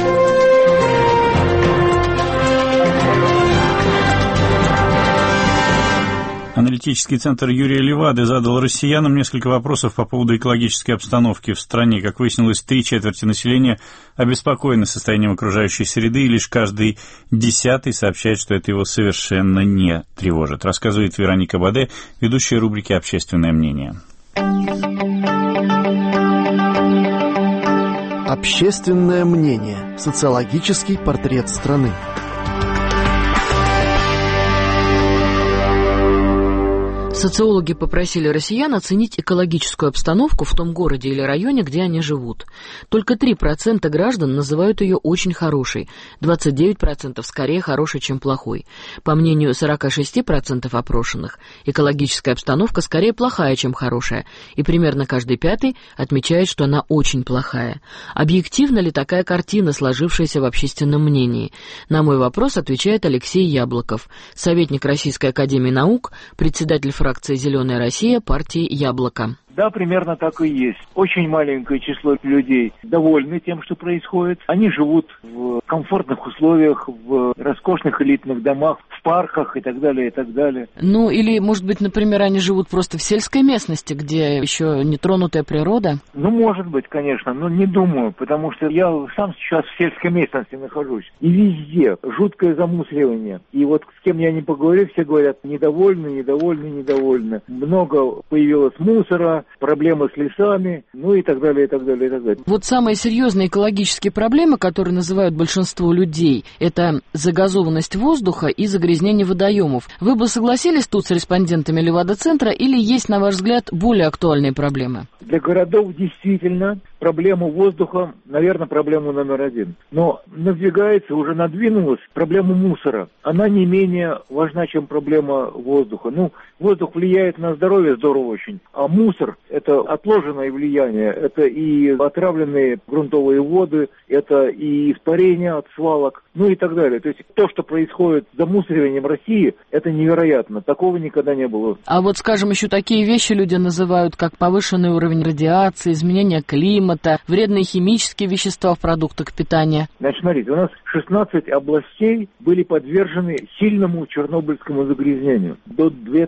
Аналитический центр Юрия Левады задал россиянам несколько вопросов по поводу экологической обстановки в стране. Как выяснилось, 3/4 населения обеспокоены состоянием окружающей среды, и лишь каждый 10-й сообщает, что это его совершенно не тревожит. Рассказывает Вероника Баде, ведущая рубрики «Общественное мнение». Общественное мнение. Социологический портрет страны. Социологи попросили россиян оценить экологическую обстановку в том городе или районе, где они живут. Только 3% граждан называют ее очень хорошей, 29% скорее хорошей, чем плохой. По мнению 46% опрошенных, экологическая обстановка скорее плохая, чем хорошая, и примерно каждый 5-й отмечает, что она очень плохая. Объективна ли такая картина, сложившаяся в общественном мнении? На мой вопрос отвечает Алексей Яблоков, советник Российской академии наук, председатель фракции «Зеленая Россия» партии «Яблоко». Да, примерно так и есть. Очень маленькое число людей довольны тем, что происходит. Они живут в комфортных условиях, в роскошных элитных домах, в парках и так далее, и так далее. Ну, или, может быть, например, они живут просто в сельской местности, где еще нетронутая природа? Ну, может быть, конечно, но не думаю, потому что я сам сейчас в сельской местности нахожусь. И везде жуткое замусоривание. И вот с кем я не поговорю, все говорят, недовольны, недовольны, недовольны. Много появилось мусора, проблемы с лесами, ну и так далее, и так далее, и так далее. Вот самые серьезные экологические проблемы, которые называют большинство людей, это загазованность воздуха и загрязнение водоемов. Вы бы согласились тут с респондентами Левада-центра или есть, на ваш взгляд, более актуальные проблемы? Для городов действительно проблему воздуха, наверное, проблему номер один. Но уже надвинулась проблема мусора. Она не менее важна, чем проблема воздуха. Ну, воздух влияет на здоровье здорово очень, а мусор – это отложенное влияние. Это и отравленные грунтовые воды, это и испарения от свалок, ну и так далее. То есть то, что происходит с замусориванием России, это невероятно. Такого никогда не было. А вот, скажем, еще такие вещи люди называют, как повышенный уровень радиации, изменение климата, вредные химические вещества в продуктах питания. Значит, смотрите, у нас 16 областей были подвержены сильному чернобыльскому загрязнению. До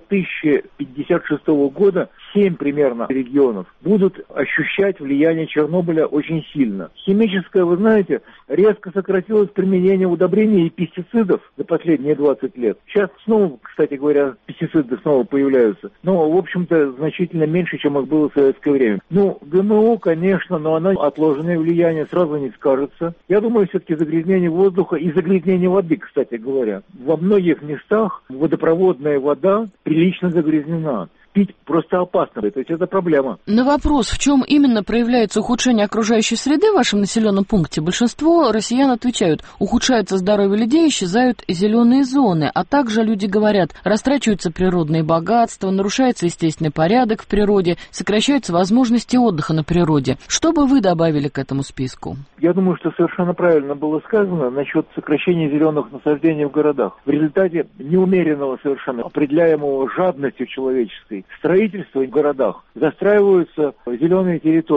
2056 года 7 примерно регионов будут ощущать влияние Чернобыля очень сильно. Химическое, вы знаете, резко сократилось применение удобрений и пестицидов за последние 20 лет. Сейчас снова, кстати говоря, пестициды снова появляются. Но, в общем-то, значительно меньше, чем их было в советское время. Ну, ГМО, конечно, но оно отложенное влияние сразу не скажется. Я думаю, все-таки загрязнение воздуха и загрязнение воды, кстати говоря. Во многих местах водопроводная вода прилично загрязнена. Пить просто опасно, то есть это проблема. На вопрос, в чем именно проявляется ухудшение окружающей среды в вашем населенном пункте, большинство россиян отвечают: ухудшается здоровье людей, исчезают зеленые зоны, а также люди говорят, растрачиваются природные богатства, нарушается естественный порядок в природе, сокращаются возможности отдыха на природе. Что бы вы добавили к этому списку? Я думаю, что совершенно правильно было сказано насчет сокращения зеленых насаждений в городах. В результате неумеренного совершенно, определяемого жадностью человеческой, строительство в городах, застраиваются зеленые территории.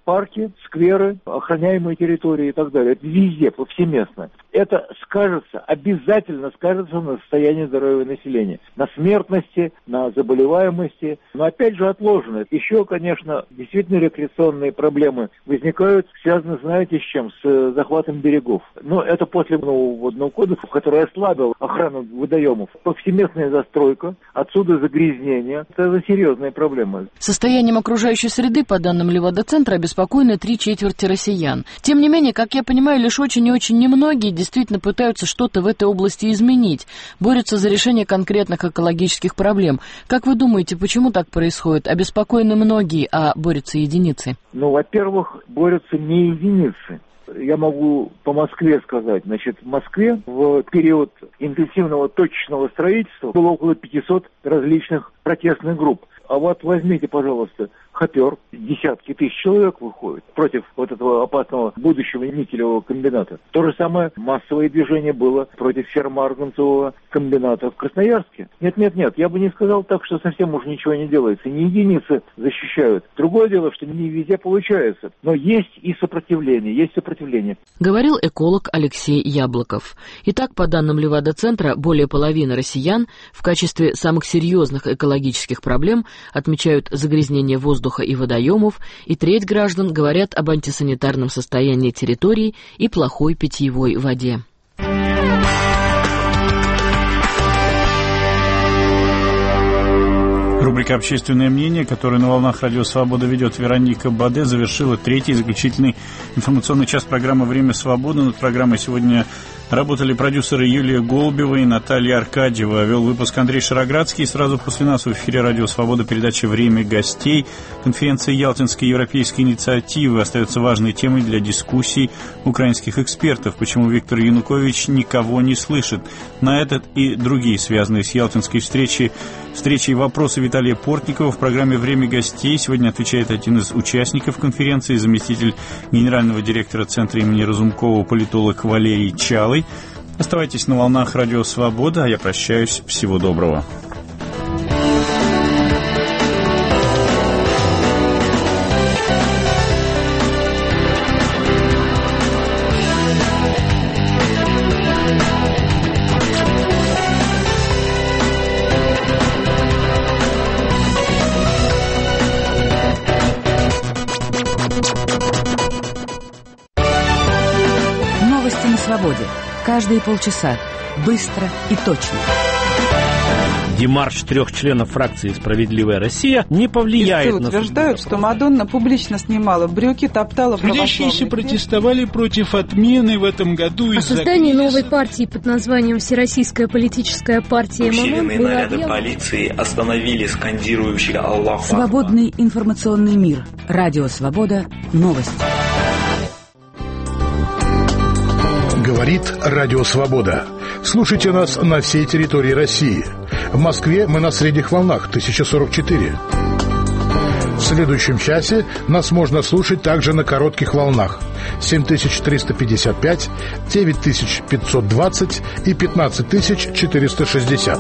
парки, скверы, охраняемые территории и так далее. Это везде, повсеместно. Это обязательно скажется на состоянии здоровья населения, на смертности, на заболеваемости, но опять же отложено. Еще, конечно, действительно рекреационные проблемы возникают, связаны, знаете, с чем? С захватом берегов. Но это после нового водного кодекса, который ослабил охрану водоемов. Повсеместная застройка, отсюда загрязнение. Это серьезная проблема. Состоянием окружающей среды, по данным Левада-центра, обеспокоены 3/4 россиян. Тем не менее, как я понимаю, лишь очень и очень немногие действительно пытаются что-то в этой области изменить, борются за решение конкретных экологических проблем. Как вы думаете, почему так происходит? Обеспокоены многие, а борются единицы? Во-первых, борются не единицы. Я могу по Москве сказать. Значит, в Москве в период интенсивного точечного строительства было около 500 различных протестных групп. А вот возьмите, пожалуйста, Хопер, десятки тысяч человек выходят против вот этого опасного будущего никелевого комбината. То же самое массовое движение было против фермарганцевого комбината в Красноярске. Нет, я бы не сказал так, что совсем уж ничего не делается. Не единицы защищают. Другое дело, что не везде получается. Но есть и сопротивление, Говорил эколог Алексей Яблоков. Итак, по данным Левада-центра, более половины россиян в качестве самых серьезных экологических проблем отмечают загрязнение воздуха и водоемов, и треть граждан говорят об антисанитарном состоянии территорий и плохой питьевой воде. Рубрика «Общественное мнение», которую на волнах Радио Свобода ведет Вероника Баде, завершила третий заключительный информационный час программы «Время свободы». Над программой сегодня работали продюсеры Юлия Голубева и Наталья Аркадьева. Вел выпуск Андрей Шароградский. Сразу после нас в эфире Радио Свобода передача «Время гостей». Конференция Ялтинской европейской инициативы остается важной темой для дискуссий украинских экспертов. Почему Виктор Янукович никого не слышит? На этот и другие, связанные с Ялтинской встречей вопросы Виталия Портникова в программе «Время гостей». Сегодня отвечает один из участников конференции, заместитель генерального директора Центра имени Разумкова, политолог Валерий Чалый. Оставайтесь на волнах Радио Свобода, а я прощаюсь. Всего доброго. Каждые полчаса. Быстро и точно. Демарш 3 членов фракции «Справедливая Россия» не повлияет на... утверждают, что Мадонна публично снимала брюки, топтала православных. Трудящиеся протестовали против отмены в этом году из-за... О создании новой партии под названием «Всероссийская политическая партия МММ» Усиленные наряды полиции остановили скандирующих «Аллаху». Свободный информационный мир. Радио Свобода. Новости. Говорит Радио Свобода. Слушайте нас на всей территории России. В Москве мы на средних волнах 1044. В следующем часе нас можно слушать также на коротких волнах 7355, 9520 и 15460.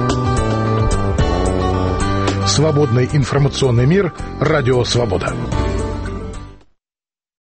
Свободный информационный мир. Радио Свобода.